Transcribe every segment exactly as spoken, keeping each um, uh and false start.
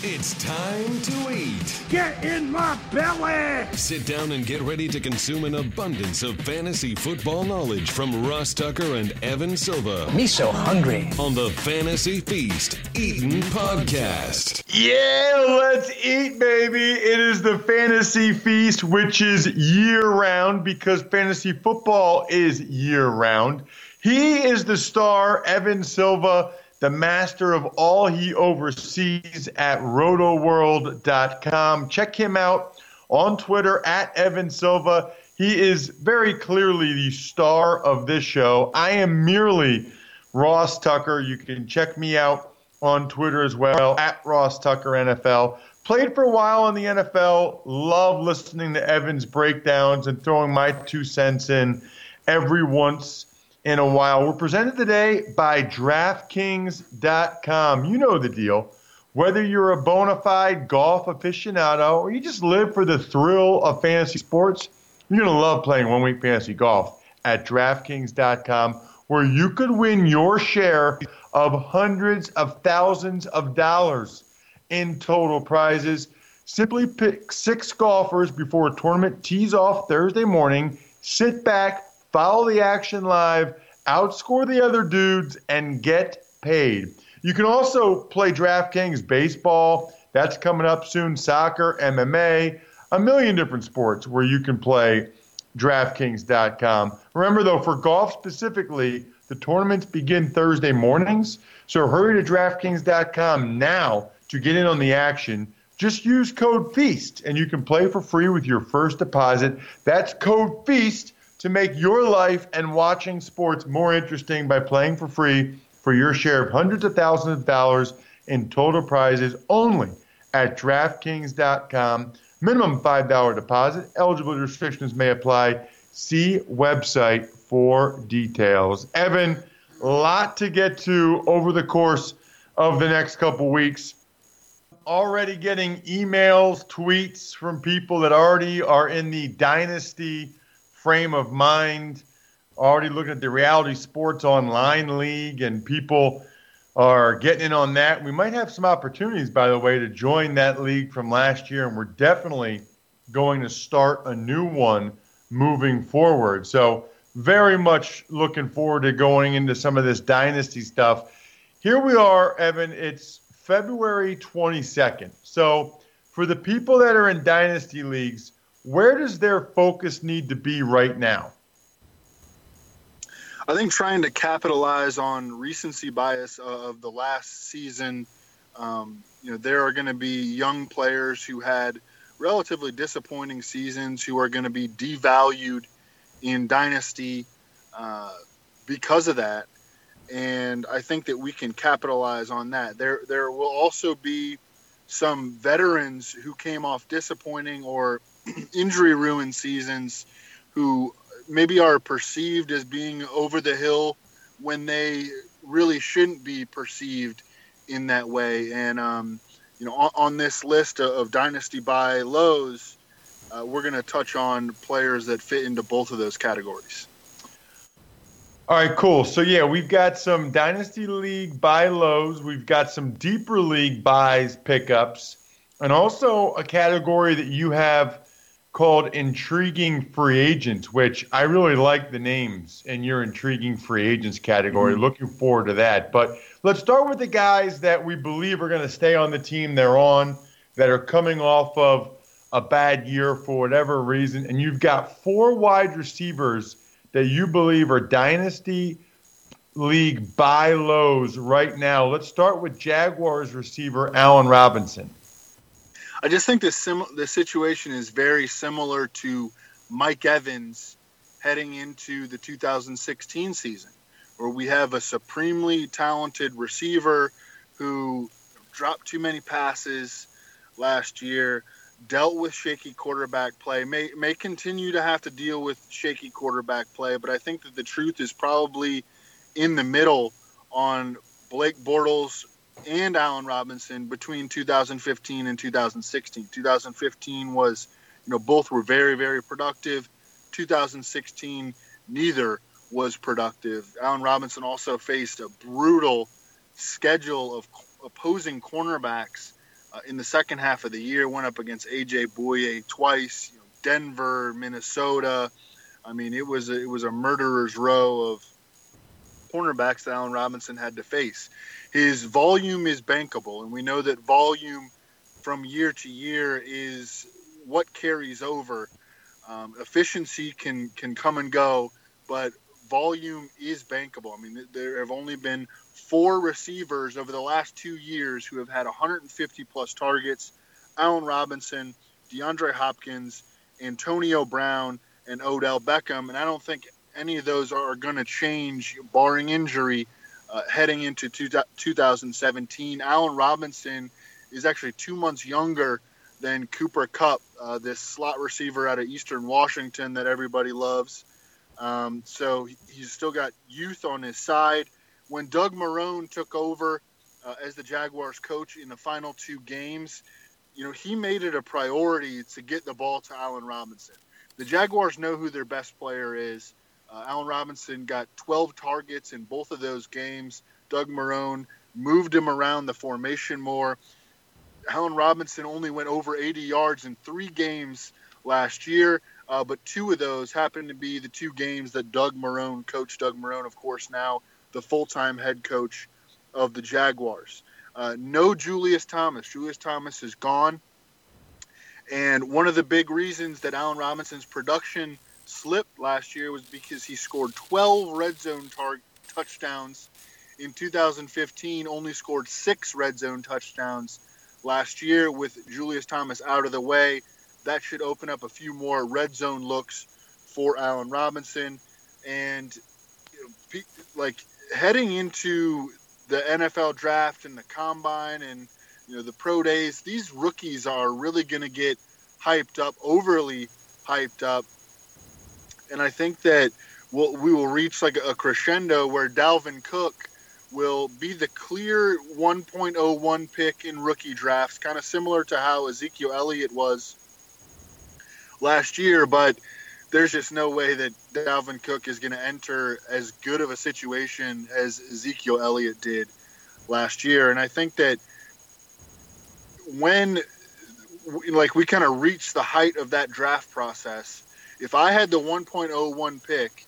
It's time to eat. Get in my belly! Sit down and get ready to consume an abundance of fantasy football knowledge from Ross Tucker and Evan Silva. Me so hungry. On the Fantasy Feast Eatin' Podcast. Yeah, let's eat, baby. It is the Fantasy Feast, which is year-round because fantasy football is year-round. He is the star, Evan Silva, the master of all he oversees at roto world dot com. Check him out on Twitter at Evan Silva. He is very clearly the star of this show. I am merely Ross Tucker. You can check me out on Twitter as well, at Ross Tucker N F L. Played for a while in the N F L. Love listening to Evan's breakdowns and throwing my two cents in every once in a while. We're presented today by DraftKings dot com. You know the deal. Whether you're a bona fide golf aficionado or you just live for the thrill of fantasy sports, you're going to love playing One Week Fantasy Golf at DraftKings dot com, where you could win your share of hundreds of thousands of dollars in total prizes. Simply pick six golfers before a tournament tees off Thursday morning. Sit back, follow the action live, outscore the other dudes, and get paid. You can also play DraftKings baseball. That's coming up soon. Soccer, M M A, a million different sports where you can play DraftKings dot com. Remember, though, for golf specifically, the tournaments begin Thursday mornings. So hurry to DraftKings dot com now to get in on the action. Just use code FEAST, and you can play for free with your first deposit. That's code FEAST to make your life and watching sports more interesting by playing for free for your share of hundreds of thousands of dollars in total prizes only at DraftKings dot com. Minimum five dollars deposit. Eligible restrictions may apply. See website for details. Evan, a lot to get to over the course of the next couple weeks. Already getting emails, tweets from people that already are in the dynasty frame of mind, already looking at the Reality Sports Online League, and people are getting in on that. We might have some opportunities, by the way, to join that league from last year, and we're definitely going to start a new one moving forward. So very much looking forward to going into some of this dynasty stuff. Here we are, Evan. It's February twenty-second. So for the people that are in dynasty leagues, where does their focus need to be right now? I think trying to capitalize on recency bias of the last season. Um, you know, there are going to be young players who had relatively disappointing seasons who are going to be devalued in dynasty uh, because of that. And I think that we can capitalize on that. There, there will also be some veterans who came off disappointing or injury-ruined seasons who maybe are perceived as being over the hill when they really shouldn't be perceived in that way. And, um, you know, on, on this list of, of dynasty buy lows, uh, we're going to touch on players that fit into both of those categories. All right, cool. So, yeah, we've got some Dynasty League buy lows. We've got some Deeper League buys pickups, and also a category that you have called Intriguing Free Agents, which I really like the names in your Intriguing Free Agents category. Mm-hmm. Looking forward to that. But let's start with the guys that we believe are going to stay on the team they're on, that are coming off of a bad year for whatever reason. And you've got four wide receivers that you believe are Dynasty League buy lows right now. Let's start with Jaguars receiver Allen Robinson. I just think this sim- the situation is very similar to Mike Evans heading into the two thousand sixteen season, where we have a supremely talented receiver who dropped too many passes last year, dealt with shaky quarterback play, may may continue to have to deal with shaky quarterback play, but I think that the truth is probably in the middle on Blake Bortles and Allen Robinson between two thousand fifteen and two thousand sixteen. two thousand fifteen was, you know, both were very, very productive. two thousand sixteen, neither was productive. Allen Robinson also faced a brutal schedule of opposing cornerbacks uh, in the second half of the year. Went up against A J Bouye twice, you know, Denver, Minnesota. I mean, it was a, it was a murderer's row of cornerbacks that Allen Robinson had to face. His volume is bankable, and we know that volume from year to year is what carries over. Um, efficiency can can come and go, but volume is bankable. I mean, there have only been four receivers over the last two years who have had one hundred fifty plus targets: Allen Robinson, DeAndre Hopkins, Antonio Brown, and Odell Beckham. And I don't think any of those are going to change, barring injury, uh, heading into two thousand seventeen. Allen Robinson is actually two months younger than Cooper Kupp, uh, this slot receiver out of Eastern Washington that everybody loves. Um, so he's still got youth on his side. When Doug Marrone took over uh, as the Jaguars coach in the final two games, you know, he made it a priority to get the ball to Allen Robinson. The Jaguars know who their best player is. Uh, Allen Robinson got twelve targets in both of those games. Doug Marrone moved him around the formation more. Allen Robinson only went over eighty yards in three games last year, uh, but two of those happened to be the two games that Doug Marrone coached. Doug Marrone, of course, now the full-time head coach of the Jaguars. Uh, no Julius Thomas. Julius Thomas is gone. And one of the big reasons that Allen Robinson's production slipped last year was because he scored twelve red zone tar- touchdowns in two thousand fifteen, only scored six red zone touchdowns last year. With Julius Thomas out of the way, that should open up a few more red zone looks for Allen Robinson. And you know, like heading into the N F L draft and the combine and you know the pro days, these rookies are really going to get hyped up, overly hyped up. And I think that we'll, we will reach like a crescendo where Dalvin Cook will be the clear one point oh one pick in rookie drafts, kind of similar to how Ezekiel Elliott was last year. But there's just no way that Dalvin Cook is going to enter as good of a situation as Ezekiel Elliott did last year. And I think that when like we kind of reach the height of that draft process, if I had the one point oh one pick,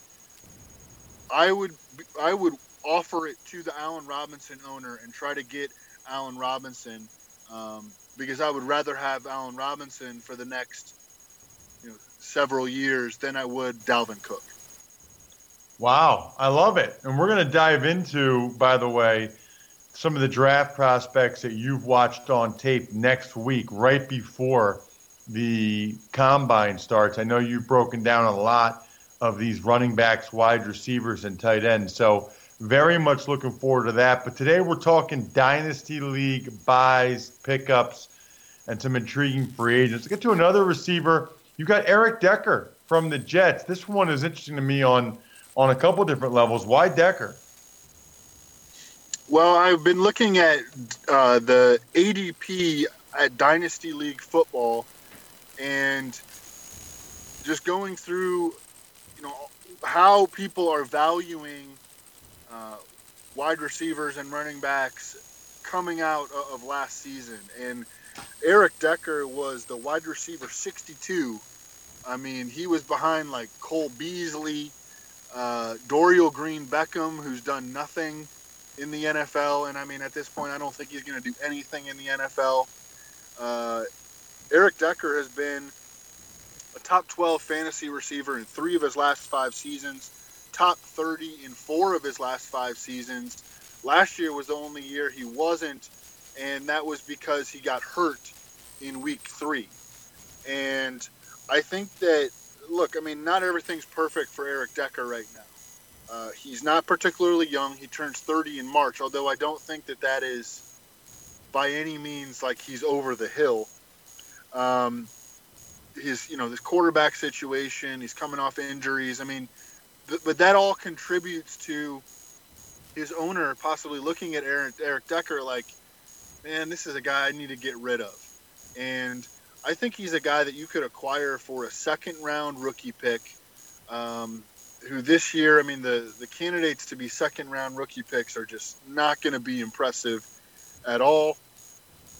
I would I would offer it to the Allen Robinson owner and try to get Allen Robinson um, because I would rather have Allen Robinson for the next you know, several years than I would Dalvin Cook. Wow, I love it. And we're going to dive into, by the way, some of the draft prospects that you've watched on tape next week, right before the combine starts. I know you've broken down a lot of these running backs, wide receivers, and tight ends. So very much looking forward to that. But today we're talking Dynasty League buys, pickups, and some intriguing free agents. Let's get to another receiver. You got Eric Decker from the Jets. This one is interesting to me on, on a couple different levels. Why Decker? Well, I've been looking at uh, the A D P at Dynasty League football and just going through, you know, how people are valuing uh, wide receivers and running backs coming out of last season. And Eric Decker was the wide receiver sixty-two. I mean, he was behind like Cole Beasley, uh, Dorial Green Beckham, who's done nothing in the N F L. And I mean, at this point, I don't think he's going to do anything in the N F L. Uh, Eric Decker has been a top twelve fantasy receiver in three of his last five seasons, top thirty in four of his last five seasons. Last year was the only year he wasn't, and that was because he got hurt in week three. And I think that, look, I mean, not everything's perfect for Eric Decker right now. Uh, he's not particularly young. He turns thirty in March, although I don't think that that is by any means like he's over the hill. Um, his, you know, this quarterback situation, he's coming off injuries. I mean, th- but that all contributes to his owner possibly looking at Eric, Eric Decker like, man, this is a guy I need to get rid of. And I think he's a guy that you could acquire for a second round rookie pick, um, who this year, I mean, the, the candidates to be second round rookie picks are just not going to be impressive at all.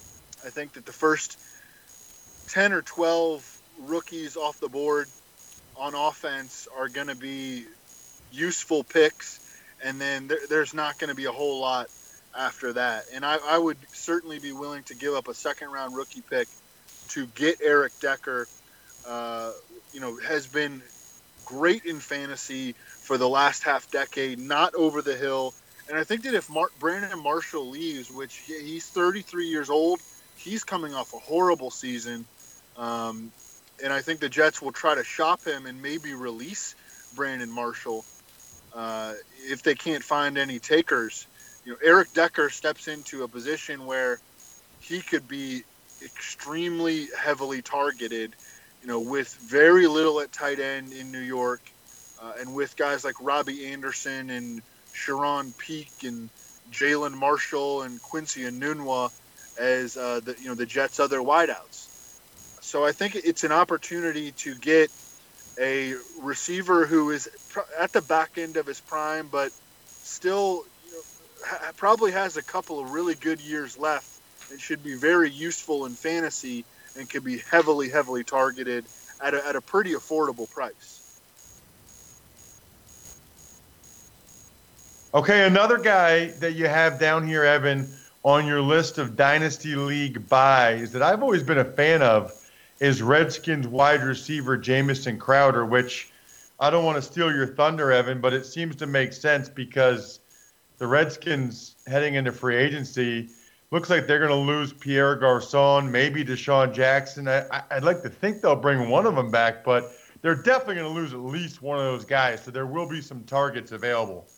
I think that the first ten or twelve rookies off the board on offense are going to be useful picks, and then there, there's not going to be a whole lot after that. And I, I would certainly be willing to give up a second-round rookie pick to get Eric Decker. Uh, you know, has been great in fantasy for the last half decade, not over the hill. And I think that if Mar- Brandon Marshall leaves, which he, he's thirty-three years old, he's coming off a horrible season. Um, and I think the Jets will try to shop him and maybe release Brandon Marshall uh, if they can't find any takers. You know, Eric Decker steps into a position where he could be extremely heavily targeted, you know, with very little at tight end in New York, uh, and with guys like Robbie Anderson and Sharon Peak and Jalen Marshall and Quincy Enunwa as uh, the you know the Jets' other wideouts. So I think it's an opportunity to get a receiver who is at the back end of his prime, but still you know, ha- probably has a couple of really good years left and should be very useful in fantasy and could be heavily, heavily targeted at a, at a pretty affordable price. Okay, another guy that you have down here, Evan, on your list of Dynasty League buys that I've always been a fan of is Redskins wide receiver Jamison Crowder, which I don't want to steal your thunder, Evan, but it seems to make sense because the Redskins heading into free agency looks like they're going to lose Pierre Garçon, maybe Deshaun Jackson. I, I'd like to think they'll bring one of them back, but they're definitely going to lose at least one of those guys, so there will be some targets available.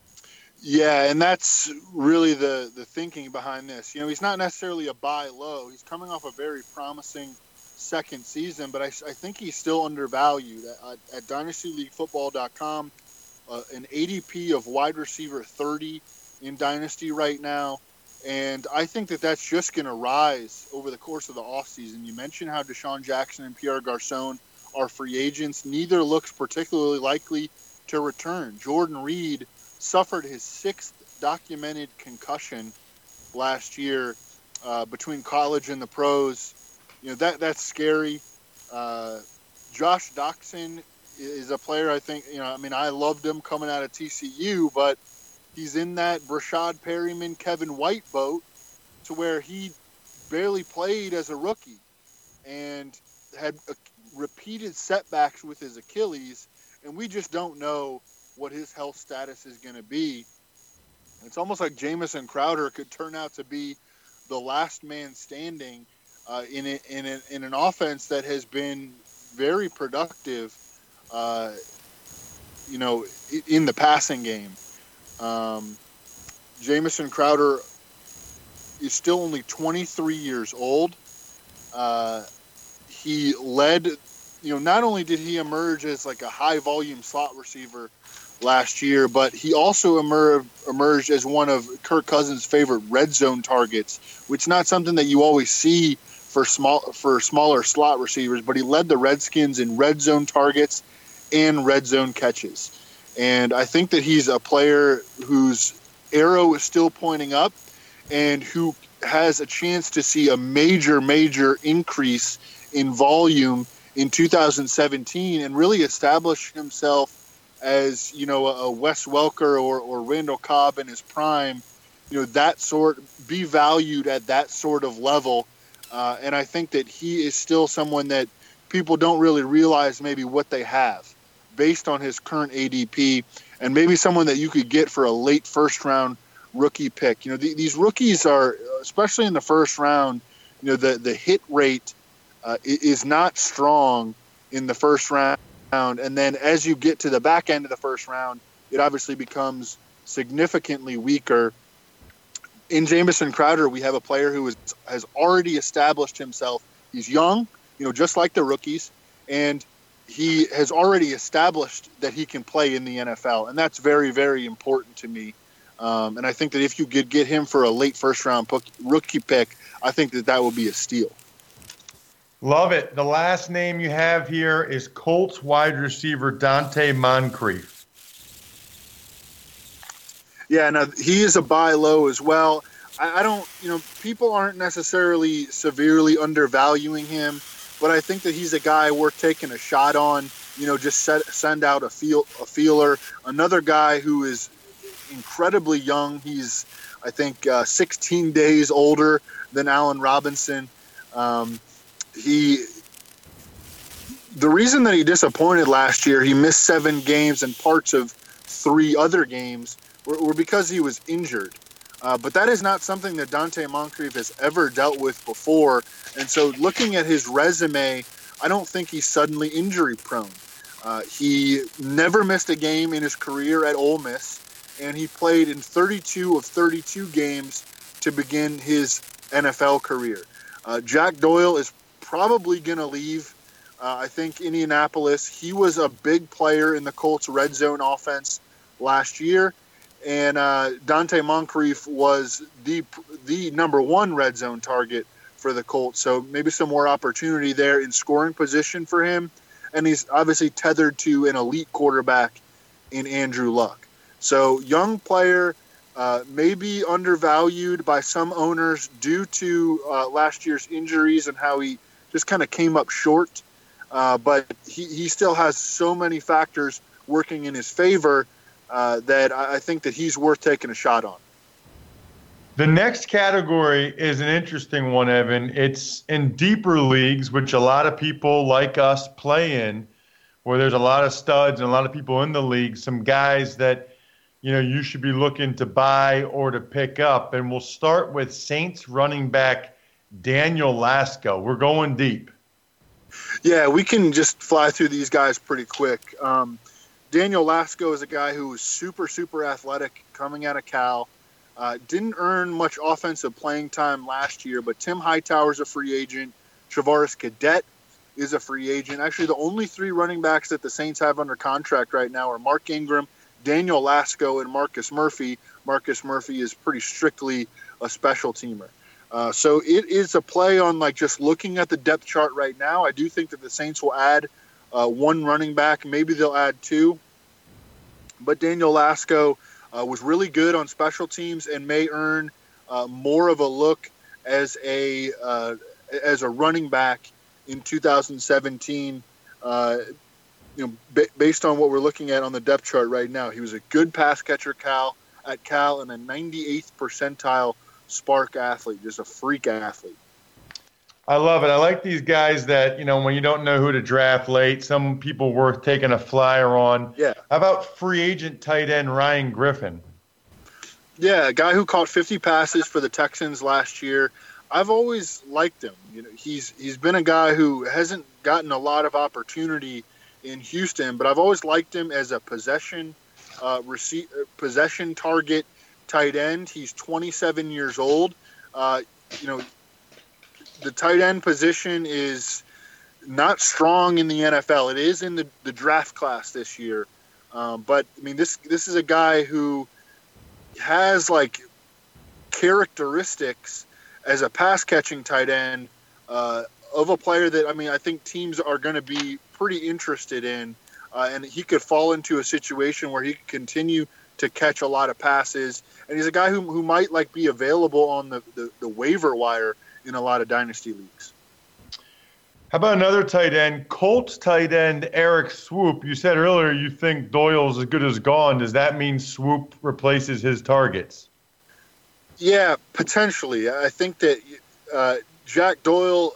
Yeah, and that's really the, the thinking behind this. You know, he's not necessarily a buy low. He's coming off a very promising second season, but I, I think he's still undervalued. At, at dynasty league football dot com, uh, an A D P of wide receiver thirty in Dynasty right now, and I think that that's just going to rise over the course of the offseason. You mentioned how Deshaun Jackson and Pierre Garçon are free agents. Neither looks particularly likely to return. Jordan Reed suffered his sixth documented concussion last year uh, between college and the pros. You know, that that's scary. Uh, Josh Doctson is a player I think, you know, I mean, I loved him coming out of T C U, but he's in that Brashad Perryman, Kevin White boat to where he barely played as a rookie and had a, repeated setbacks with his Achilles, and we just don't know what his health status is going to be. It's almost like Jamison Crowder could turn out to be the last man standing uh, in, a, in, a, in an offense that has been very productive, uh, you know, in the passing game. Um, Jamison Crowder is still only twenty-three years old. Uh, he led, you know, not only did he emerge as like a high volume slot receiver last year, but he also emerged emerged as one of Kirk Cousins' favorite red zone targets, which is not something that you always see for small for smaller slot receivers. But he led the Redskins in red zone targets and red zone catches. And I think that he's a player whose arrow is still pointing up and who has a chance to see a major, major increase in volume in two thousand seventeen and really establish himself as, you know, a Wes Welker or, or Randall Cobb in his prime, you know, that sort, be valued at that sort of level. Uh, and I think that he is still someone that people don't really realize maybe what they have based on his current A D P, and maybe someone that you could get for a late first round rookie pick. You know, the, these rookies are, especially in the first round, you know, the, the hit rate uh, is not strong in the first round. And then as you get to the back end of the first round, it obviously becomes significantly weaker. In Jamison Crowder, we have a player who is, has already established himself. He's young, you know, just like the rookies, and he has already established that he can play in the N F L, and that's very, very important to me. Um, and I think that if you could get him for a late first-round rookie pick, I think that that would be a steal. Love it. The last name you have here is Colts wide receiver Dante Moncrief. Yeah, now he is a buy low as well. I, I don't, you know, people aren't necessarily severely undervaluing him, but I think that he's a guy worth taking a shot on. You know, just set, send out a feel a feeler. Another guy who is incredibly young. He's, I think, uh, sixteen days older than Allen Robinson. Um, he, the reason that he disappointed last year, he missed seven games and parts of three other games, were, were because he was injured. Uh, but that is not something that Donte Moncrief has ever dealt with before. And so looking at his resume, I don't think he's suddenly injury prone. Uh, he never missed a game in his career at Ole Miss, and he played in thirty-two of thirty-two games to begin his N F L career. Uh, Jack Doyle is probably going to leave. Uh, I think Indianapolis, he was a big player in the Colts' red zone offense last year, and uh, Donte Moncrief was the the number one red zone target for the Colts. So maybe some more opportunity there in scoring position for him. And he's obviously tethered to an elite quarterback in Andrew Luck. So young player, uh, maybe undervalued by some owners due to uh, last year's injuries and how he just kind of came up short. Uh, but he, he still has so many factors working in his favor uh, that I, I think that he's worth taking a shot on. The next category is an interesting one, Evan. It's in deeper leagues, which a lot of people like us play in, where there's a lot of studs and a lot of people in the league, some guys that, you know, you should be looking to buy or to pick up. And we'll start with Saints running back Daniel Lasco. We're going deep. Yeah, we can just fly through these guys pretty quick. Um, Daniel Lasco is a guy who was super, super athletic coming out of Cal. Uh, didn't earn much offensive playing time last year, but Tim Hightower's a free agent. Travaris Cadet is a free agent. Actually, the only three running backs that the Saints have under contract right now are Mark Ingram, Daniel Lasco, and Marcus Murphy. Marcus Murphy is pretty strictly a special teamer. Uh, so it is a play on, like, just looking at the depth chart right now. I do think that the Saints will add uh, one running back. Maybe they'll add two. But Daniel Lasco Uh, was really good on special teams and may earn uh, more of a look as a uh, as a running back in two thousand seventeen. Uh, you know, b- based on what we're looking at on the depth chart right now, he was a good pass catcher, Cal at Cal, and a ninety-eighth percentile spark athlete, just a freak athlete. I love it. I like these guys that, you know, when you don't know who to draft late, some people worth taking a flyer on. Yeah. How about free agent tight end Ryan Griffin? Yeah, a guy who caught fifty passes for the Texans last year. I've always liked him. You know, he's he's been a guy who hasn't gotten a lot of opportunity in Houston, but I've always liked him as a possession uh, receive, possession target tight end. He's twenty-seven years old. Uh, you know, the tight end position is not strong in the N F L. It is in the, the draft class this year. Um, but, I mean, this this is a guy who has, like, characteristics as a pass-catching tight end uh, of a player that, I mean, I think teams are going to be pretty interested in. Uh, and he could fall into a situation where he could continue to catch a lot of passes. And he's a guy who, who might, like, be available on the, the, the waiver wire in a lot of dynasty leagues. How about another tight end, Colts tight end Eric Swoop? You said earlier you think Doyle's as good as gone. Does that mean Swoop replaces his targets? Yeah, potentially. I think that uh, Jack Doyle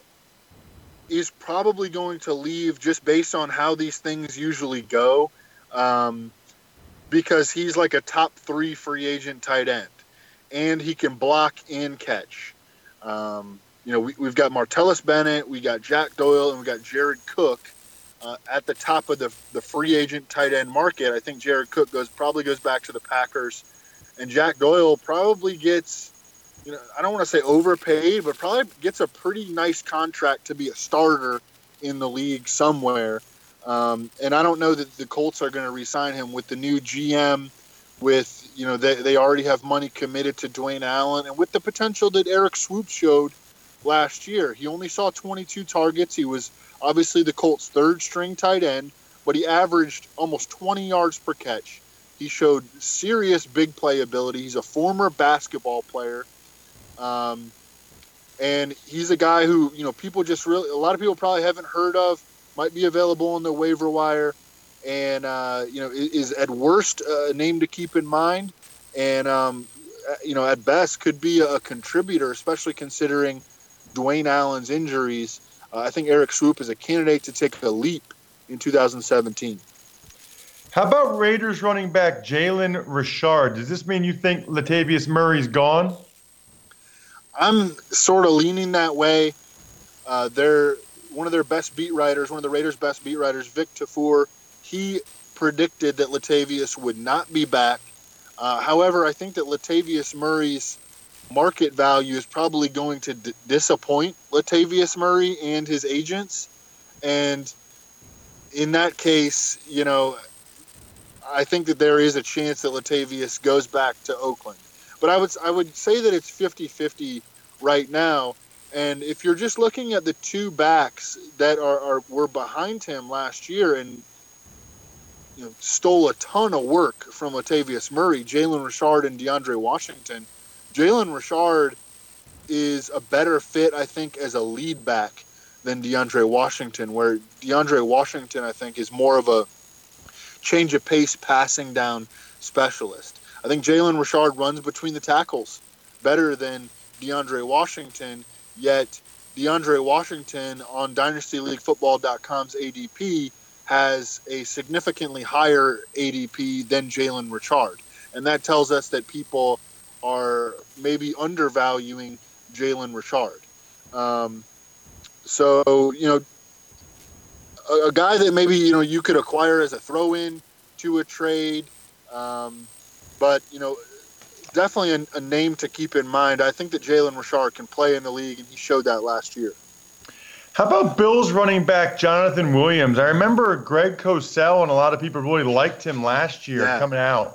is probably going to leave just based on how these things usually go, um, because he's like a top three free agent tight end, and he can block and catch. Um, you know, we, we've got Martellus Bennett, we got Jack Doyle, and we got Jared Cook uh, at the top of the the free agent tight end market. I think Jared Cook goes probably goes back to the Packers, and Jack Doyle probably gets, you know, I don't want to say overpaid, but probably gets a pretty nice contract to be a starter in the league somewhere. Um, and I don't know that the Colts are going to re-sign him with the new G M. With, you know, they, they already have money committed to Dwayne Allen, and with the potential that Eric Swoop showed last year. He only saw twenty-two targets. He was obviously the Colts' third-string tight end, but he averaged almost twenty yards per catch. He showed serious big play ability. He's a former basketball player. Um, and he's a guy who, you know, people just really, a lot of people probably haven't heard of, might be available on the waiver wire, and, uh, you know, is at worst a name to keep in mind. And, um, you know, at best could be a contributor, especially considering Dwayne Allen's injuries. Uh, I think Eric Swoop is a candidate to take a leap in two thousand seventeen. How about Raiders running back Jalen Richard? Does this mean you think Latavius Murray's gone? I'm sort of leaning that way. Uh, they're one of their best beat writers, one of the Raiders' best beat writers, Vic Tafur, he predicted that Latavius would not be back. Uh, however, I think that Latavius Murray's market value is probably going to d- disappoint Latavius Murray and his agents. And in that case, you know, I think that there is a chance that Latavius goes back to Oakland. But I would I would say that it's fifty-fifty right now. And if you're just looking at the two backs that are, are were behind him last year and you know stole a ton of work from Latavius Murray, Jalen Richard and DeAndre Washington, Jalen Richard is a better fit, I think, as a lead back than DeAndre Washington, where DeAndre Washington, I think, is more of a change of pace passing down specialist. I think Jalen Richard runs between the tackles better than DeAndre Washington, yet DeAndre Washington on Dynasty League Football dot com's A D P has a significantly higher A D P than Jalen Richard. And that tells us that people are maybe undervaluing Jalen Richard. Um, so, you know, a, a guy that maybe, you know, you could acquire as a throw-in to a trade, um, but, you know, definitely a, a name to keep in mind. I think that Jalen Richard can play in the league, and he showed that last year. How about Bills running back Jonathan Williams? I remember Greg Cosell and a lot of people really liked him last year yeah. coming out.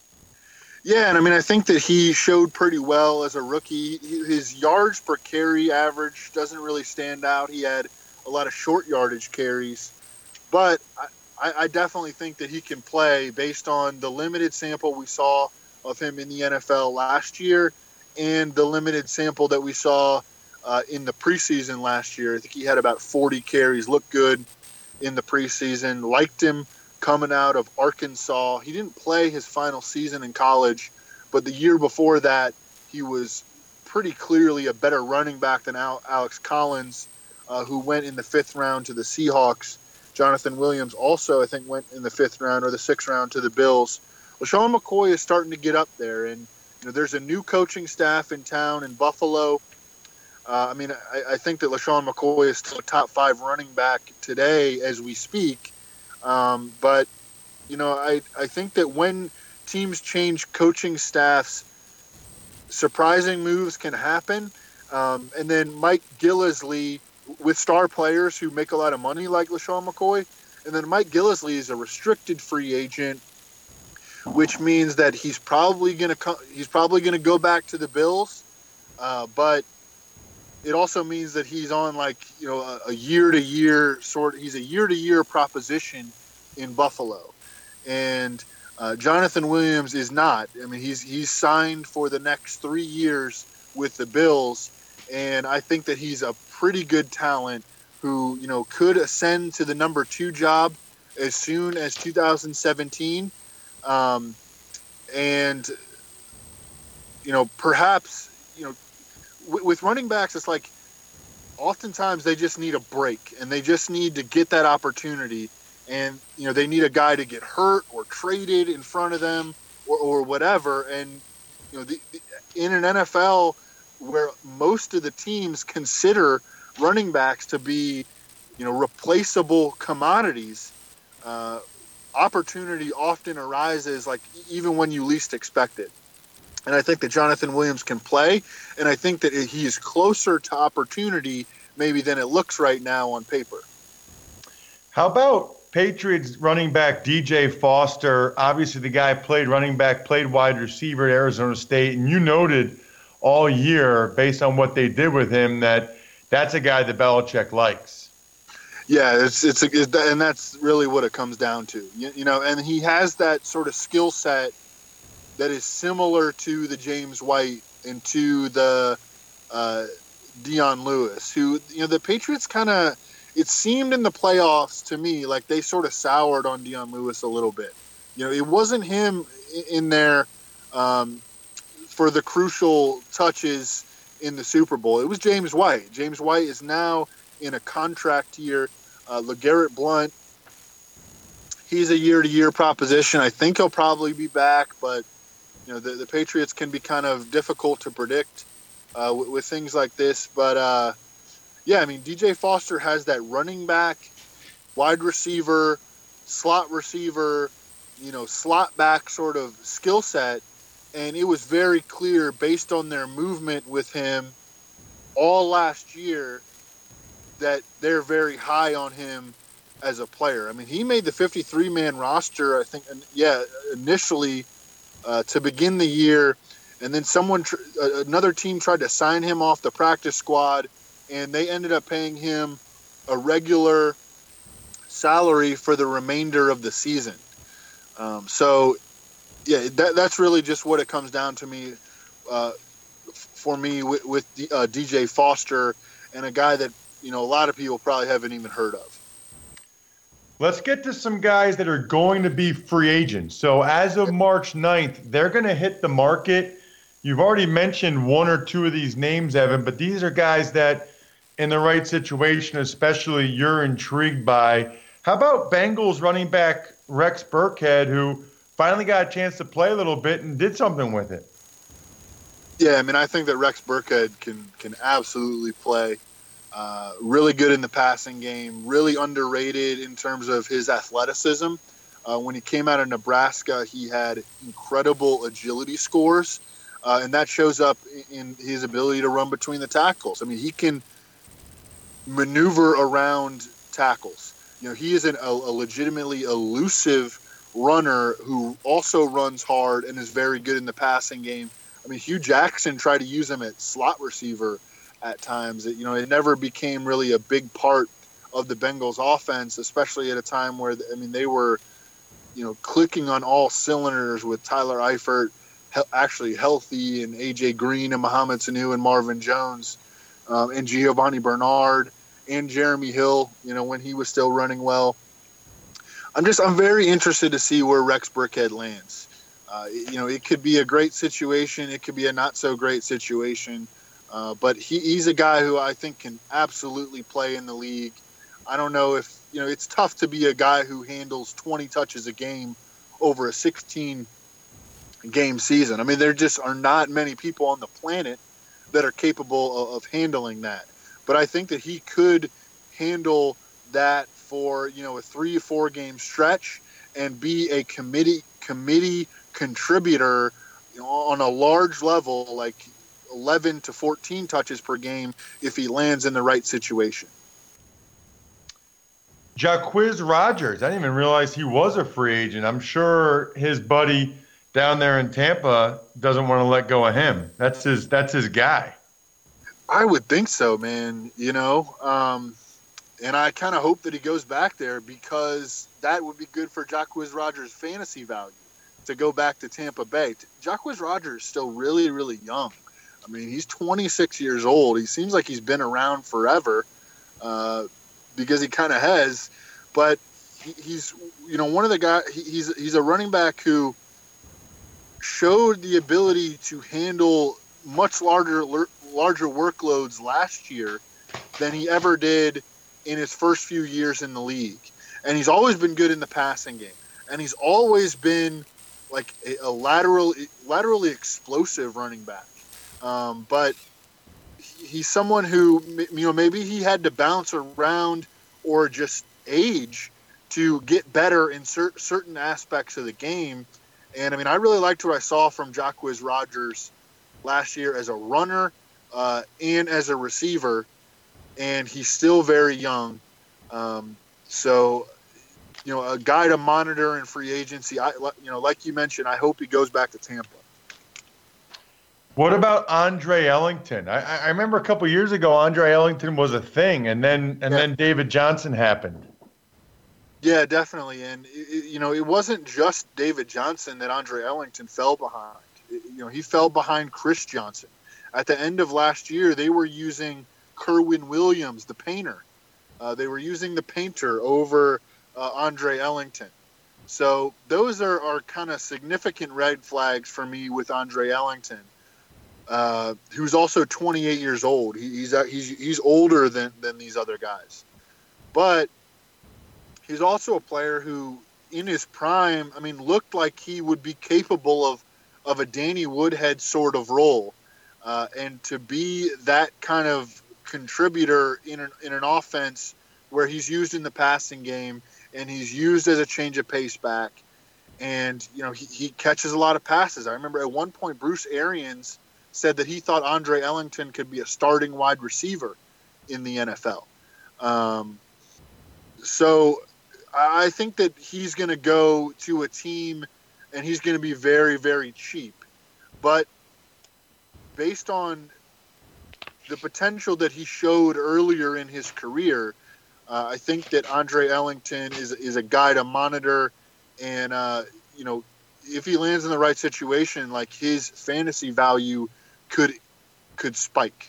Yeah, and I mean, I think that he showed pretty well as a rookie. His yards per carry average doesn't really stand out. He had a lot of short yardage carries, but I, I definitely think that he can play based on the limited sample we saw of him in the N F L last year and the limited sample that we saw uh, in the preseason last year. I think he had about forty carries, looked good in the preseason, liked him coming out of Arkansas. He didn't play his final season in college, but the year before that, he was pretty clearly a better running back than Al- Alex Collins, uh, who went in the fifth round to the Seahawks. Jonathan Williams also, I think, went in the fifth round or the sixth round to the Bills. LaShawn McCoy is starting to get up there, and you know, there's a new coaching staff in town in Buffalo. Uh, I mean, I, I think that LaShawn McCoy is still a top five running back today as we speak. Um, but, you know, I, I think that when teams change coaching staffs, surprising moves can happen. Um, and then Mike Gillislee with star players who make a lot of money like LaShawn McCoy. And then Mike Gillislee is a restricted free agent, which means that he's probably going to co- he's probably going to go back to the Bills. Uh, but it also means that he's on like, you know, a, a year to year sort he's a year to year proposition in Buffalo. And uh, Jonathan Williams is not. I mean, he's, he's signed for the next three years with the Bills. And I think that he's a pretty good talent who, you know, could ascend to the number two job as soon as two thousand seventeen. Um, and, you know, perhaps, you know, with running backs, it's like oftentimes they just need a break and they just need to get that opportunity. And, you know, they need a guy to get hurt or traded in front of them or, or whatever. And, you know, the, the, in an N F L where most of the teams consider running backs to be, you know, replaceable commodities, uh, opportunity often arises like even when you least expect it. And I think that Jonathan Williams can play, and I think that he is closer to opportunity maybe than it looks right now on paper. How about Patriots running back D J Foster? Obviously, the guy played running back, played wide receiver at Arizona State, and you noted all year, based on what they did with him, that that's a guy that Belichick likes. Yeah, it's it's, a, it's and that's really what it comes down to. You, you know, and he has that sort of skill set that is similar to the James White and to the uh, Dion Lewis, who, you know, the Patriots kind of, it seemed in the playoffs to me like they sort of soured on Dion Lewis a little bit. You know, it wasn't him in there um, for the crucial touches in the Super Bowl. It was James White. James White is now in a contract year. Uh, LeGarrette Blount, he's a year-to-year proposition. I think he'll probably be back, but you know the, the Patriots can be kind of difficult to predict uh, with, with things like this. But uh, yeah, I mean, D J Foster has that running back, wide receiver, slot receiver, you know, slot back sort of skill set, and it was very clear based on their movement with him all last year that they're very high on him as a player. I mean, he made the fifty-three man roster, I think, yeah, initially uh, to begin the year, and then someone, tr- another team tried to sign him off the practice squad, and they ended up paying him a regular salary for the remainder of the season. Um, so, yeah, that, that's really just what it comes down to me, uh, for me with, with D, uh, D J Foster, and a guy that, you know, a lot of people probably haven't even heard of. Let's get to some guys that are going to be free agents. So as of March ninth, they're going to hit the market. You've already mentioned one or two of these names, Evan, but these are guys that in the right situation, especially, you're intrigued by. How about Bengals running back Rex Burkhead, who finally got a chance to play a little bit and did something with it? Yeah, I mean, I think that Rex Burkhead can can absolutely play. Uh, really good in the passing game, really underrated in terms of his athleticism. Uh, when he came out of Nebraska, he had incredible agility scores, uh, and that shows up in his ability to run between the tackles. I mean, he can maneuver around tackles. You know, he is an, a, a legitimately elusive runner who also runs hard and is very good in the passing game. I mean, Hugh Jackson tried to use him at slot receiver at times. It, you know, it never became really a big part of the Bengals offense, especially at a time where, I mean, they were, you know, clicking on all cylinders with Tyler Eifert he- actually healthy, and A J Green and Mohamed Sanu and Marvin Jones um, and Giovanni Bernard and Jeremy Hill, you know, when he was still running well. I'm just, I'm very interested to see where Rex Burkhead lands. Uh, you know, it could be a great situation. It could be a not so great situation. Uh, but he, he's a guy who I think can absolutely play in the league. I don't know if, you know, it's tough to be a guy who handles twenty touches a game over a sixteen game season. I mean, there just are not many people on the planet that are capable of, of handling that. But I think that he could handle that for, you know, a three or four game stretch and be a committee committee contributor, you know, on a large level, like eleven to fourteen touches per game if he lands in the right situation. Jacquizz Rodgers, I didn't even realize he was a free agent. I'm sure his buddy down there in Tampa doesn't want to let go of him. That's his that's his guy. I would think so, man. You know, um, and I kind of hope that he goes back there, because that would be good for Jacquizz Rodgers' fantasy value to go back to Tampa Bay. Jacquizz Rodgers is still really, really young. I mean, he's twenty-six years old. He seems like he's been around forever, uh, because he kind of has. But he, he's, you know, one of the guys. He, he's he's a running back who showed the ability to handle much larger larger workloads last year than he ever did in his first few years in the league. And he's always been good in the passing game. And he's always been like a, a lateral, laterally explosive running back. Um, but he's someone who, you know, maybe he had to bounce around or just age to get better in cer- certain aspects of the game. And, I mean, I really liked what I saw from Jacquizz Rodgers last year as a runner uh, and as a receiver, and he's still very young. Um, so, you know, a guy to monitor in free agency. I, you know, like you mentioned, I hope he goes back to Tampa. What about Andre Ellington? I, I remember a couple years ago, Andre Ellington was a thing, and then and yeah. then David Johnson happened. Yeah, definitely. And, it, you know, it wasn't just David Johnson that Andre Ellington fell behind. It, you know, he fell behind Chris Johnson. At the end of last year, they were using Kerwin Williams, the painter. Uh, they were using the painter over uh, Andre Ellington. So those are, are kind of significant red flags for me with Andre Ellington, uh, who's also twenty-eight years old. He, he's he's he's older than, than these other guys. But he's also a player who, in his prime, I mean, looked like he would be capable of, of a Danny Woodhead sort of role. Uh, and to be that kind of contributor in an, in an offense where he's used in the passing game and he's used as a change of pace back, and you know he, he catches a lot of passes. I remember at one point Bruce Arians said that he thought Andre Ellington could be a starting wide receiver in the N F L. Um, so I think that he's going to go to a team and he's going to be very, very cheap. But based on the potential that he showed earlier in his career, uh, I think that Andre Ellington is is a guy to monitor, and uh, you know, if he lands in the right situation, like his fantasy value could could spike.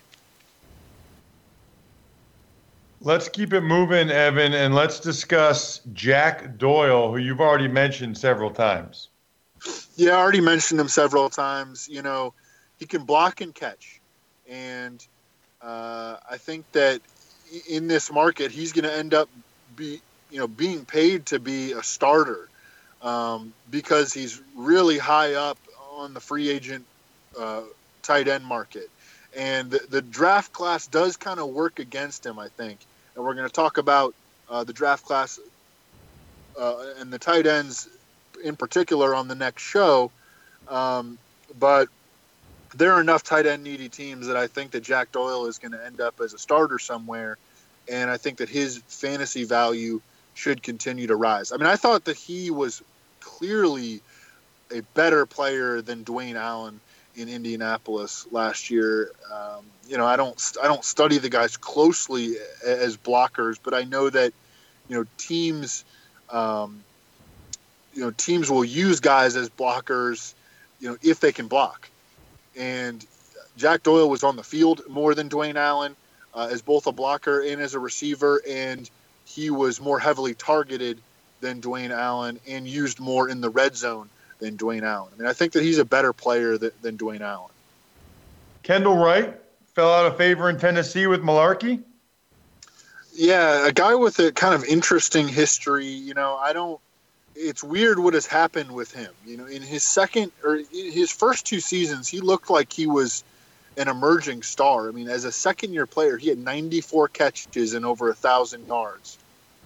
Let's keep it moving, Evan, and let's discuss Jack Doyle, who you've already mentioned several times. Yeah, I already mentioned him several times. You know, he can block and catch, and uh, I think that in this market, he's going to end up be you know being paid to be a starter um, because he's really high up on the free agent uh, tight end market, and the, the draft class does kind of work against him, I think. And we're going to talk about uh, the draft class uh, and the tight ends in particular on the next show, um, but there are enough tight end needy teams that I think that Jack Doyle is going to end up as a starter somewhere, and I think that his fantasy value should continue to rise. I mean, I thought that he was clearly a better player than Dwayne Allen in Indianapolis last year. Um, you know, I don't I don't study the guys closely as blockers, but I know that you know teams um, you know teams will use guys as blockers, you know, if they can block. And Jack Doyle was on the field more than Dwayne Allen uh, as both a blocker and as a receiver, and he was more heavily targeted than Dwayne Allen and used more in the red zone than Dwayne Allen. I mean, I think that he's a better player than, than Dwayne Allen. Kendall Wright fell out of favor in Tennessee with Malarkey? Yeah, a guy with a kind of interesting history. You know, I don't it's weird what has happened with him. You know, in his second or in his first two seasons, he looked like he was an emerging star. I mean, as a second-year player, he had ninety-four catches and over a thousand yards.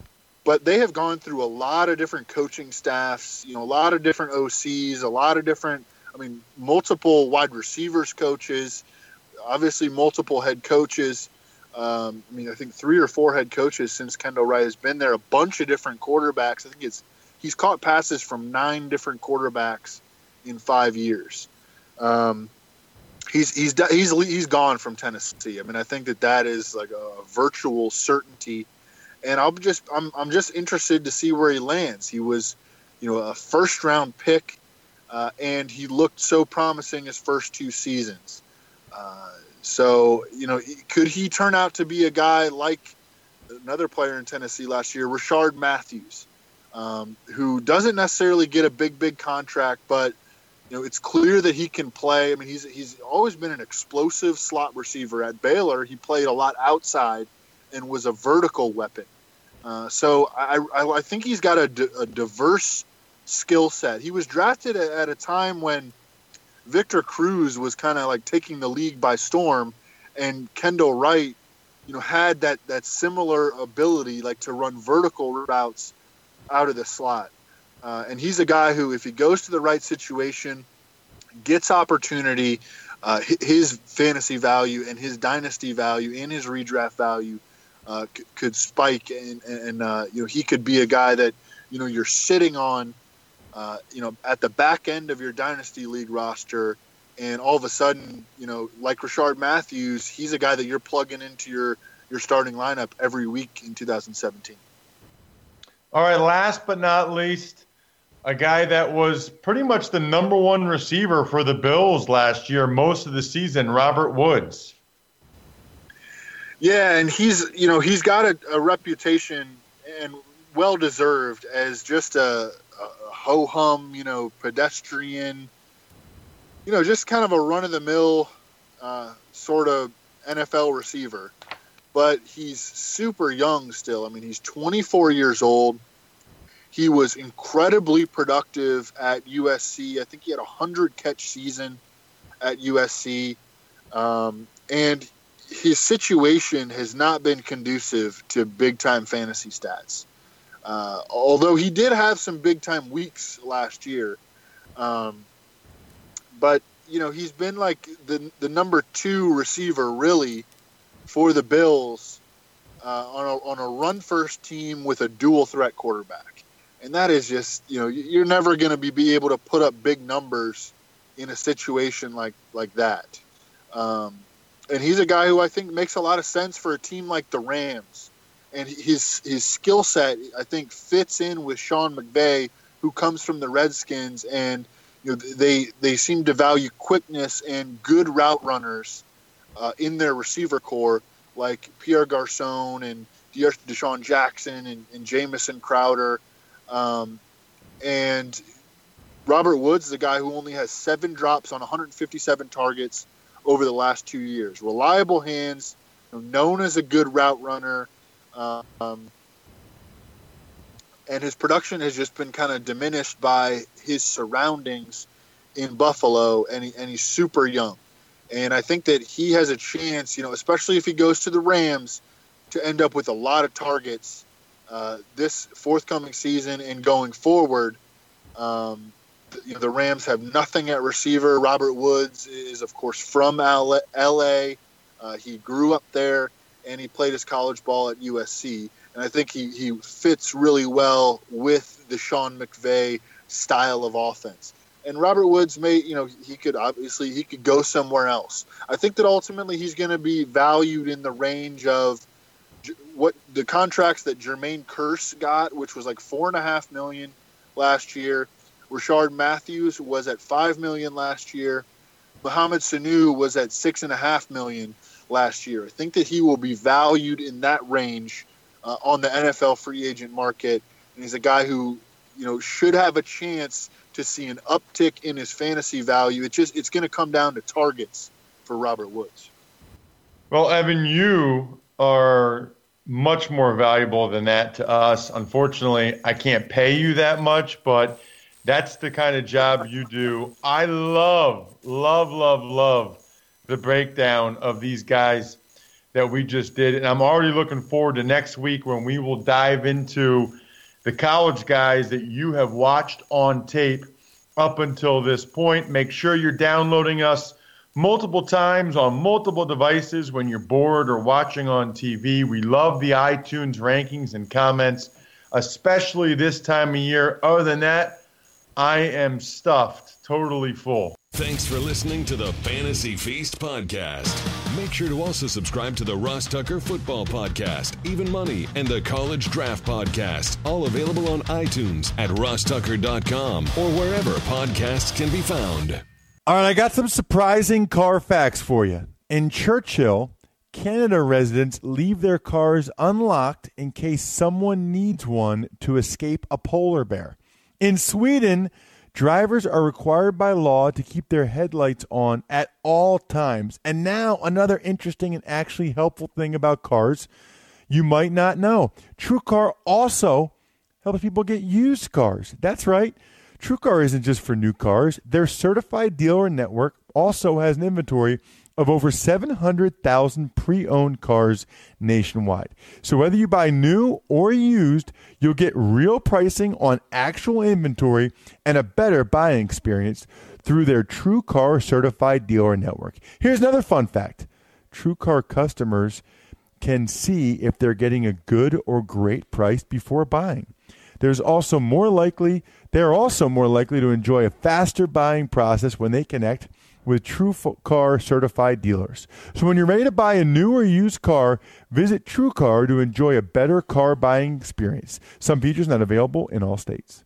But they have gone through a lot of different coaching staffs, you know, a lot of different O Cs, a lot of different, I mean, multiple wide receivers coaches, obviously multiple head coaches. Um, I mean, I think three or four head coaches since Kendall Wright has been there, a bunch of different quarterbacks. I think it's he's caught passes from nine different quarterbacks in five years. Um, he's he's he's he's gone from Tennessee. I mean, I think that that is like a virtual certainty. And I'm just I'm I'm just interested to see where he lands. He was, you know, a first round pick, uh, and he looked so promising his first two seasons. Uh, so you know, could he turn out to be a guy like another player in Tennessee last year, Rashard Matthews, um, who doesn't necessarily get a big big contract, but you know, it's clear that he can play. I mean, he's he's always been an explosive slot receiver. At Baylor, he played a lot outside and was a vertical weapon. Uh, so I, I, I think he's got a, d- a diverse skill set. He was drafted at, at a time when Victor Cruz was kind of like taking the league by storm, and Kendall Wright, you know, had that, that similar ability, like to run vertical routes out of the slot. Uh, and he's a guy who, if he goes to the right situation, gets opportunity, uh, his fantasy value and his dynasty value and his redraft value Uh, c- could spike, and, and uh, you know, he could be a guy that, you know, you're sitting on, uh, you know, at the back end of your dynasty league roster, and all of a sudden, you know, like Rashard Matthews, he's a guy that you're plugging into your your starting lineup every week in two thousand seventeen. All right, last but not least, A guy that was pretty much the number one receiver for the Bills last year, most of the season, Robert Woods. Yeah, and he's, you know, he's got a, a reputation, and well-deserved, as just a, a ho-hum, you know, pedestrian, you know, just kind of a run-of-the-mill uh, sort of N F L receiver. But he's super young still. I mean, he's twenty-four years old. He was incredibly productive at U S C. I think he had a hundred-catch season at U S C. Um, and his situation has not been conducive to big-time fantasy stats. Uh, although he did have some big-time weeks last year. Um, but, you know, he's been like the the number two receiver, really, for the Bills uh, on a, on a run-first team with a dual-threat quarterback. And that is just, you know, you're never going to be, be able to put up big numbers in a situation like, like that. Um, and he's a guy who I think makes a lot of sense for a team like the Rams. And his his skill set, I think, fits in with Sean McVay, who comes from the Redskins, and you know they they seem to value quickness and good route runners uh, in their receiver core, like Pierre Garçon and Deshaun Jackson and, and Jamison Crowder, um, and Robert Woods is a guy who only has seven drops on one hundred fifty-seven targets over the last two years. Reliable hands, you know, known as a good route runner. Um, and his production has just been kind of diminished by his surroundings in Buffalo, and, he, and he's super young. And I think that he has a chance, you know, especially if he goes to the Rams, to end up with a lot of targets uh, this forthcoming season and going forward. Um, you know, the Rams have nothing at receiver. Robert Woods is, of course, from L A. Uh, he grew up there, and he played his college ball at U S C. And I think he, he fits really well with the Sean McVay style of offense. And Robert Woods may, you know, he could obviously, he could go somewhere else. I think that ultimately he's going to be valued in the range of what the contracts that Jermaine Kearse got, which was like four and a half million last year. Rashard Matthews was at five million last year. Mohamed Sanu was at six and a half million last year. I think that he will be valued in that range uh, on the N F L free agent market. And he's a guy who, you know, should have a chance to see an uptick in his fantasy value. It just, it's going to come down to targets for Robert Woods. Well, Evan, you are much more valuable than that to us. Unfortunately, I can't pay you that much, but that's the kind of job you do. I love, love, love, love the breakdown of these guys that we just did. And I'm already looking forward to next week when we will dive into the college guys that you have watched on tape up until this point. Make sure you're downloading us multiple times on multiple devices when you're bored or watching on T V. We love the iTunes rankings and comments, especially this time of year. Other than that, I am stuffed, totally full. Thanks for listening to the Fantasy Feast podcast. Make sure to also subscribe to the Ross Tucker Football Podcast, Even Money, and the College Draft Podcast, all available on iTunes at ross tucker dot com or wherever podcasts can be found. All right, I got some surprising car facts for you. In Churchill, Canada residents leave their cars unlocked in case someone needs one to escape a polar bear. In Sweden, drivers are required by law to keep their headlights on at all times. And now another interesting and actually helpful thing about cars you might not know. TrueCar also helps people get used cars. That's right. TrueCar isn't just for new cars. Their certified dealer network also has an inventory of over seven hundred thousand pre-owned cars nationwide. So whether you buy new or used, you'll get real pricing on actual inventory and a better buying experience through their TrueCar certified dealer network. Here's another fun fact. TrueCar customers can see if they're getting a good or great price before buying. There's also more likely, they're also more likely to enjoy a faster buying process when they connect with TrueCar certified dealers. So when you're ready to buy a new or used car, visit TrueCar to enjoy a better car buying experience. Some features not available in all states.